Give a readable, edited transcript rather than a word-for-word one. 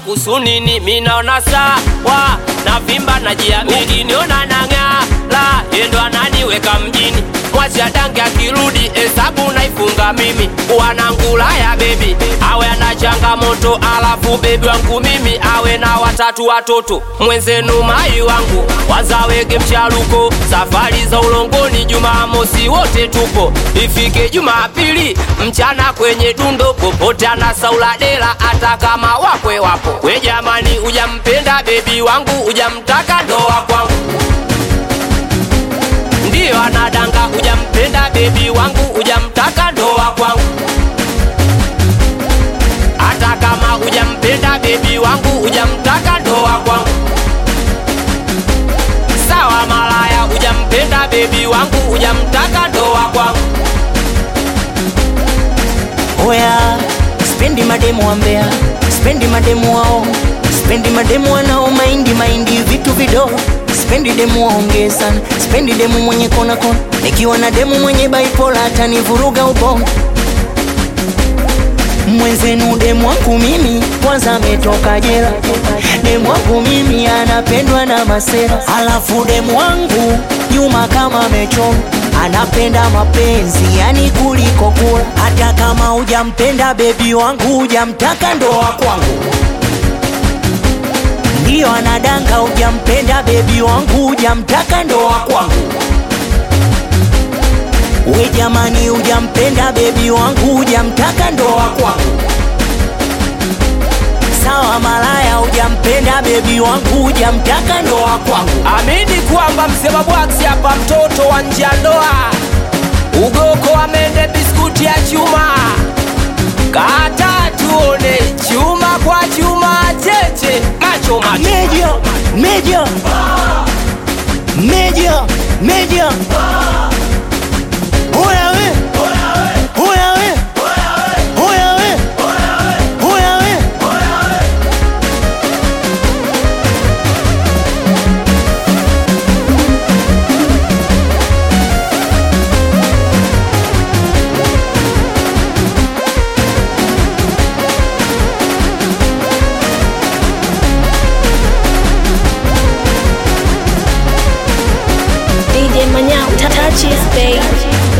kusunini minaona sawa na vimba na jiamini niona nang'aa la yendo ananiweka mjini mwacha dange akirudi hesabu naifunga mimi wanangula ya baby awe ana changamoto alafu baby wangu mimi awe na watatu watoto mwenzenu mai wangu wazawege mcharuko safari za ulongoni Jumamosi wote tupo ifike Jumapili mchana kwenye dundo popote anasaula dela hata kama wakwe wapo we jamani ujampenda baby wangu ujamtaka ndoa kwangu ndio anadanga ujampenda baby wangu ujamtaka ndoa kwangu hata kama ujampenda baby wangu ujamtaka ndoa kwangu sawa malaya ujampenda baby wangu ujamtaka ndoa kwangu oya spendi mademu wambea spendi mademu wao spendi mademu wanao maindi vitu vidogo spendi demu waongee sana spendi demu mwenye kona kona nikiwa na demu mwenye bipolar atanivuruga ubongo mwenzenu demu wangu mimi kwanza ametoka jela demu wangu mimi anapendwa na masera alafu demu wangu nyuma kama amechoma anapenda mapenzi yani kuliko kula hata kama ujampenda bebi wangu ujamtaka ndoa kwangu ndio anadanga ujampenda bebi wangu ujamtaka ndoa kwangu we jamani ujampenda bebi wangu ujamtaka ndoa kwangu sawa malaya ujampenda bebi wangu ujamtaka ndoa kwangu amini kwamba msema bwaksi hapa mtoto wa nje ya ndoa ugoko amende biskuti ya chuma kata tuone chuma kwa chuma cheche macho macho meja oya we oya we oya we oya we DJ Manyao, touch his babe.